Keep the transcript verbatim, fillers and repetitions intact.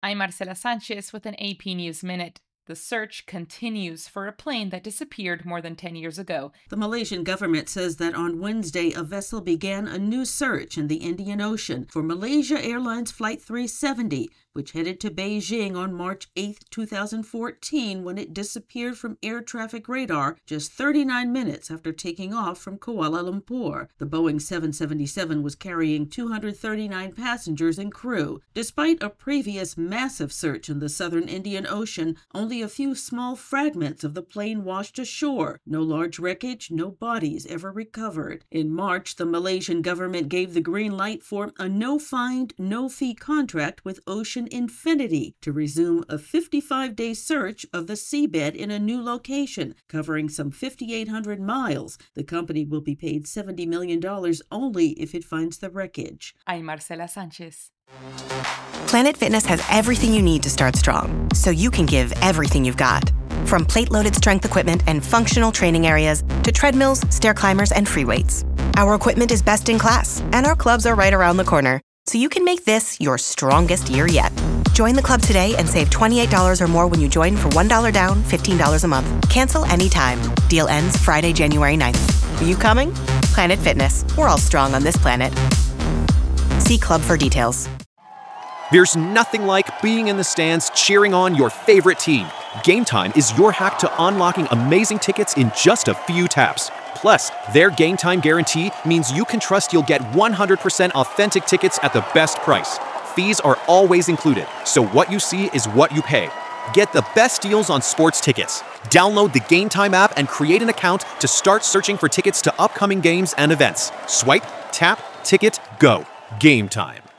I'm Marcela Sanchez with an A P News Minute. The search continues for a plane that disappeared more than ten years ago. The Malaysian government says that on Wednesday, a vessel began a new search in the Indian Ocean for Malaysia Airlines Flight three seventy, which headed to Beijing on March eighth, two thousand fourteen, when it disappeared from air traffic radar just thirty-nine minutes after taking off from Kuala Lumpur. The Boeing seven seventy-seven was carrying two hundred thirty-nine passengers and crew. Despite a previous massive search in the southern Indian Ocean, only a few small fragments of the plane washed ashore. No large wreckage, no bodies ever recovered. In March, the Malaysian government gave the green light for a no-find, no-fee contract with Ocean Infinity to resume a fifty-five day search of the seabed in a new location, covering some five thousand eight hundred miles. The company will be paid seventy million dollars only if it finds the wreckage. I'm Marcela Sanchez. Planet Fitness has everything you need to start strong, so you can give everything you've got. From plate-loaded strength equipment and functional training areas to treadmills, stair climbers, and free weights. Our equipment is best in class, and our clubs are right around the corner, so you can make this your strongest year yet. Join the club today and save twenty-eight dollars or more when you join for one dollar down, fifteen dollars a month. Cancel anytime. Deal ends Friday, January ninth. Are you coming? Planet Fitness. We're all strong on this planet. See club for details. There's nothing like being in the stands cheering on your favorite team. Game Time is your hack to unlocking amazing tickets in just a few taps. Plus, their Game Time guarantee means you can trust you'll get one hundred percent authentic tickets at the best price. Fees are always included, so what you see is what you pay. Get the best deals on sports tickets. Download the Game Time app and create an account to start searching for tickets to upcoming games and events. Swipe, tap, ticket, go. Game Time.